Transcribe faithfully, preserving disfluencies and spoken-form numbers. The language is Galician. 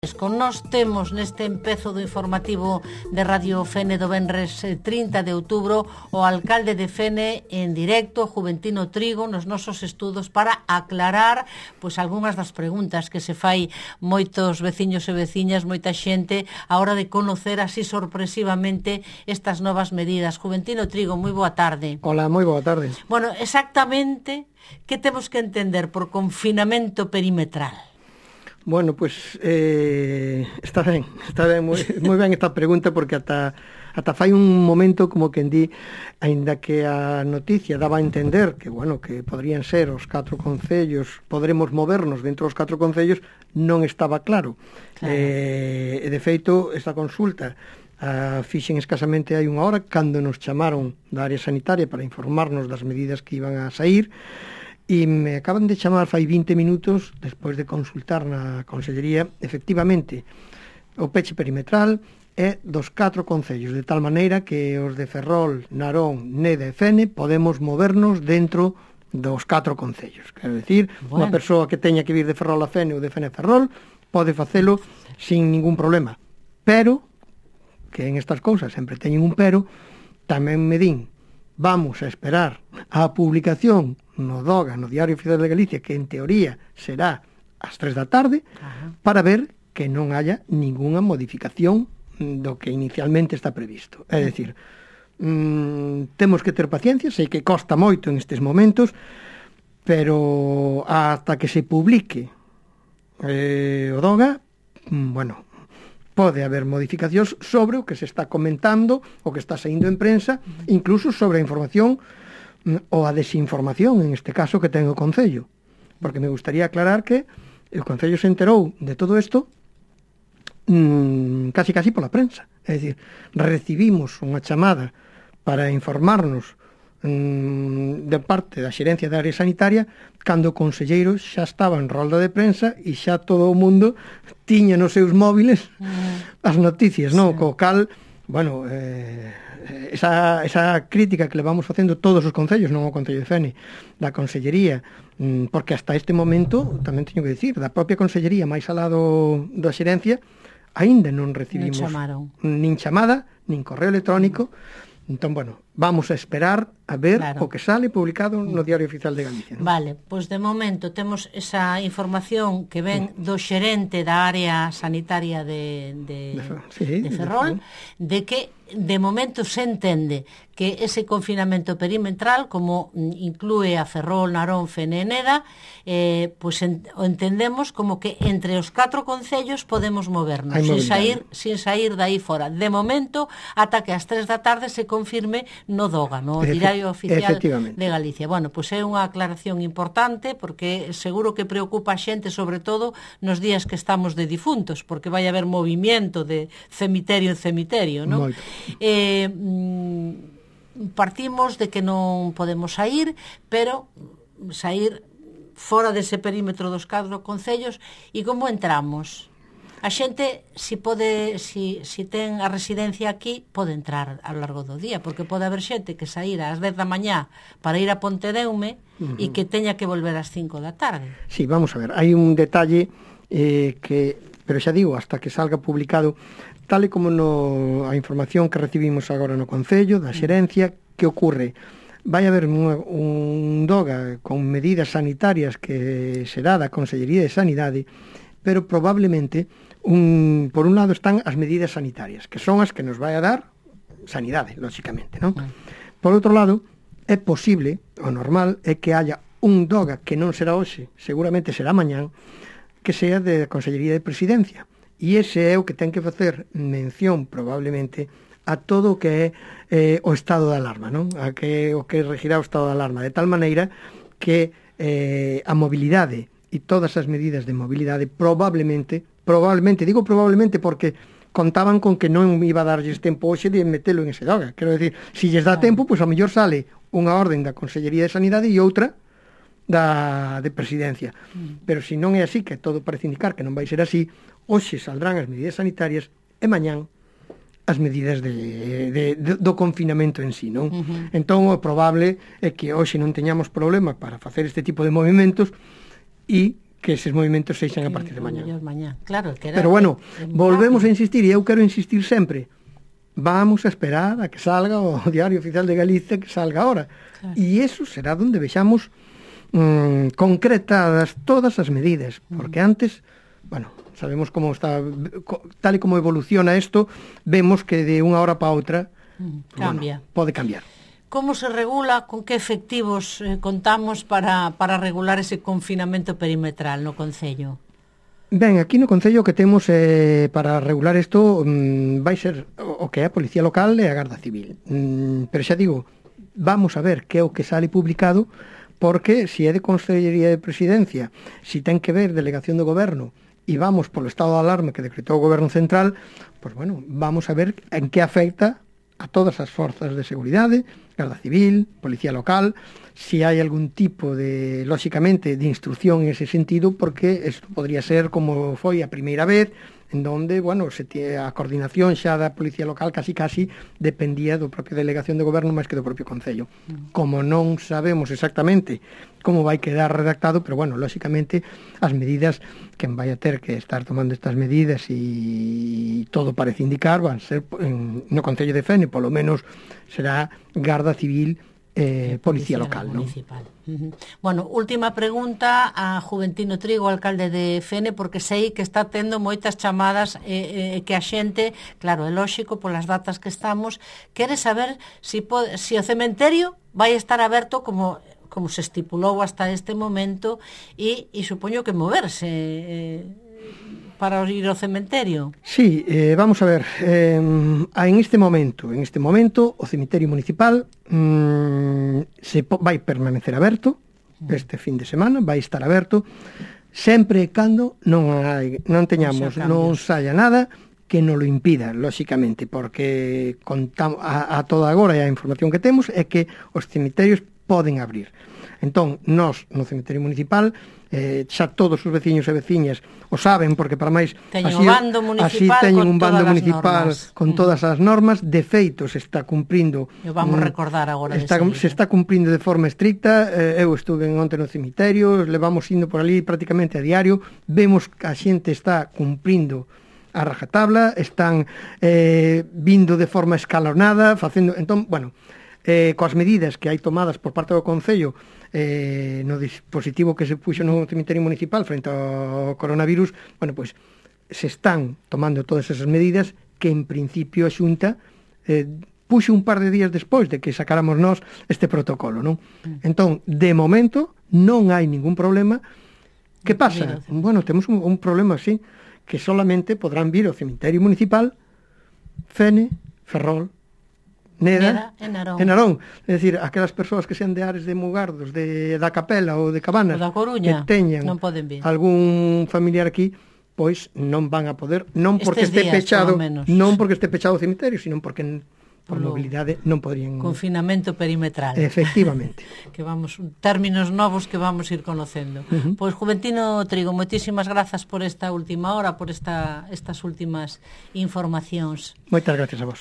Con nós temos neste empezo do informativo de Radio Fene do venres trinta de outubro o alcalde de Fene en directo, Juventino Trigo, nos nosos estudos para aclarar pois algunhas das preguntas que se fai moitos veciños e veciñas, moita xente a hora de conocer así sorpresivamente estas novas medidas. Juventino Trigo, moi boa tarde. Hola, moi boa tarde. Bueno, exactamente que temos que entender por confinamento perimetral? Bueno, pois pues, eh, está ben, está ben, moi, moi ben esta pregunta, porque ata, ata fai un momento como que en di, aínda que a noticia daba a entender que, bueno, que podrían ser os catro concellos, podremos movernos dentro dos catro concellos, non estaba claro. Claro. Eh, de feito, esta consulta a fixen escasamente hai unha hora, cando nos chamaron da área sanitaria para informarnos das medidas que iban a sair. E me acaban de chamar fai vinte minutos, despois de consultar na Consellería, efectivamente, o peche perimetral é dos catro concellos, de tal maneira que os de Ferrol, Narón, Neda e Fene podemos movernos dentro dos catro concellos. Quero dicir, bueno, unha persoa que teña que vir de Ferrol a Fene ou de Fene a Ferrol pode facelo sin ningún problema. Pero, que en estas cousas sempre teñen un pero, tamén me din, vamos a esperar a publicación no DOGA, no Diario Oficial de Galicia, que en teoría será ás tres da tarde, ajá, para ver que non haya ningunha modificación do que inicialmente está previsto. É dicir, mmm, temos que ter paciencia, sei que costa moito en estes momentos, pero hasta que se publique eh, o DOGA, mmm, bueno, pode haber modificacións sobre o que se está comentando, o que está saindo en prensa, incluso sobre a información ou a desinformación, en este caso, que ten o Concello. Porque me gustaría aclarar que o Concello se enterou de todo isto mmm, casi casi pola prensa. É dicir, recibimos unha chamada para informarnos mmm, de parte da xerencia da área sanitaria cando o conselleiro xa estaba en rolda de prensa e xa todo o mundo tiña nos seus móviles mm. as noticias, non? Sí. Co cal, bueno, eh, esa, esa crítica que le vamos facendo todos os concellos, non o Concello de Fene, da Consellería, porque hasta este momento, tamén teño que dicir, da propia Consellería máis alá do, da xerencia, aínda non recibimos nin chamada, nin correo electrónico. Entón, bueno, vamos a esperar a ver claro. o que sale publicado no Diario Oficial de Galicia, ¿no? Vale, pois pues de momento temos esa información que ven do xerente da área sanitaria de, de, de, sí, de Ferrol, de, de que de momento se entende que ese confinamento perimetral, como inclúe a Ferrol, Narón, Fene e Neda, eh, pues en, o entendemos como que entre os catro concellos podemos movernos, sin sair, sin sair de aí fora. De momento, ata que ás tres da tarde se confirme no DOGA, no Diario Oficial de Galicia. Bueno, pois pues é unha aclaración importante, porque seguro que preocupa a xente, sobre todo nos días que estamos de difuntos, porque vai haber movimiento de cemiterio en cemiterio, non? Moito. Eh, partimos de que non podemos sair, pero sair fora dese perímetro dos catro concellos. E como entramos? A xente, si pode, si, si ten a residencia aquí, pode entrar ao largo do día, porque pode haber xente que saíra ás dez da mañá para ir a Pontedeume uh-huh. e que teña que volver ás cinco da tarde. Sí, vamos a ver, hai un detalle eh, que, pero xa digo, hasta que salga publicado, tal e como no, a información que recibimos agora no Concello, da xerencia, que ocorre? Vai haber un, un DOGA con medidas sanitarias que será da Consellería de Sanidade, pero probablemente un, por un lado están as medidas sanitarias, que son as que nos vai a dar sanidade, lógicamente, non? Por outro lado, é posible, o normal, é que haya un DOGA que non será hoxe, seguramente será mañán, que sea de Consellería de Presidencia. E ese é o que ten que facer mención, probablemente, a todo o que é eh, o estado de alarma, non? A que o que regirá o estado de alarma, de tal maneira que eh, a mobilidade e todas as medidas de mobilidade probablemente, probablemente, digo probablemente porque contaban con que non iba a darlles tempo hoxe de metelo en ese DOGA. Quero decir, se lles dá tempo, pois a mellor sale unha orden da Consellería de Sanidade e outra da de Presidencia. Mm. Pero se non é así, que todo parece indicar que non vai ser así, hoxe saldrán as medidas sanitarias e mañán as medidas de, de, de, do confinamento en sí, non? Uh-huh. Entón, o probable é que hoxe non teñamos problema para facer este tipo de movimentos e que eses movimentos seixan a partir de mañá. mañá. Claro, que era Pero bueno, que, volvemos a insistir, e eu quero insistir sempre, vamos a esperar a que salga o Diario Oficial de Galicia, que salga ahora. Claro. E iso será onde vexamos mmm, concretadas todas as medidas, porque antes, bueno, sabemos como está, tal e como evoluciona isto, vemos que de unha hora para outra mm, cambia. Bueno, pode cambiar. Como se regula, con que efectivos eh, contamos para, para regular ese confinamento perimetral no Concello? Ben, aquí no Concello que temos eh, para regular isto mmm, vai ser o, o que é a Policía Local e a Garda Civil. Mm, pero xa digo, vamos a ver que é o que sale publicado, porque se é de Consellería de Presidencia, se ten que ver delegación do Goberno, e vamos polo estado de alarma que decretou o Goberno Central, pois bueno, vamos a ver en que afecta a todas as forzas de seguridade, Garda Civil, Policía Local, se hai algún tipo de, lóxicamente, de instrucción en ese sentido, porque isto podría ser como foi a primeira vez, en donde, bueno, se tie, a coordinación xa da Policía Local casi casi dependía do propio Delegación de Goberno máis que do propio Concello. Como non sabemos exactamente como vai quedar redactado, pero, bueno, lóxicamente, as medidas que vai a ter que estar tomando estas medidas e todo parece indicar van ser en, no Concello de Fene, polo menos será Garda Civil eh, Policía, Policía Local, ¿no? Municipal. Uh-huh. Bueno, última pregunta a Juventino Trigo, alcalde de Fene, porque sei que está tendo moitas chamadas eh, eh, que a xente, claro, é lóxico polas datas que estamos, quere saber si, pode, si o cementerio vai estar aberto como como se estipulou hasta este momento e, e supoño que moverse eh, para ir ao cementerio. Sí, eh, vamos a ver, eh, en este momento, en este momento o cemiterio municipal mmm, se po- vai permanecer aberto este fin de semana, vai estar aberto sempre e cando non hai, non teñamos, non saia nada que non lo impida, lóxicamente, porque contamos, a, a toda agora e a información que temos é que os cemiterios poden abrir. Entón, nós, no cemiterio municipal, eh, xa todos os veciños e veciñas o saben, porque para máis teñen así, o bando municipal, así teñen con un bando municipal normas. con todas as normas, de feito se está cumprindo. E vamos mm, recordar agora está, se está cumprindo de forma estricta. eh, eu estuve onte no cemiterio, levamos indo por ali prácticamente a diario, vemos que a xente está cumprindo a rajatabla, están eh, vindo de forma escalonada, facendo, entón, bueno, eh, coas medidas que hai tomadas por parte do Concello eh, no dispositivo que se puxo no cemiterio municipal frente ao coronavirus, bueno, pois se están tomando todas esas medidas que en principio a Xunta eh, puxo un par de días despois de que sacáramos nós este protocolo, non? Entón, de momento non hai ningún problema. Que pasa? Bueno, temos un, un problema así, que solamente podrán vir ao cemiterio municipal Fene, Ferrol, Neda, Neda e Narón. e Narón. É dicir, aquelas persoas que sean de Ares de Mugardos, de, da Capela ou de Cabanas, o da Coruña, que teñan non poden vir. algún familiar aquí, pois non van a poder, non porque Estes este días, pechado, non porque este pechado o cemiterio, sino porque por Polo mobilidade non podrían... Confinamento perimetral. Efectivamente. Que vamos, términos novos que vamos ir conocendo. Uh-huh. Pois Juventino Trigo, moitísimas grazas por esta última hora, por esta estas últimas informacións. Moitas gracias a vos.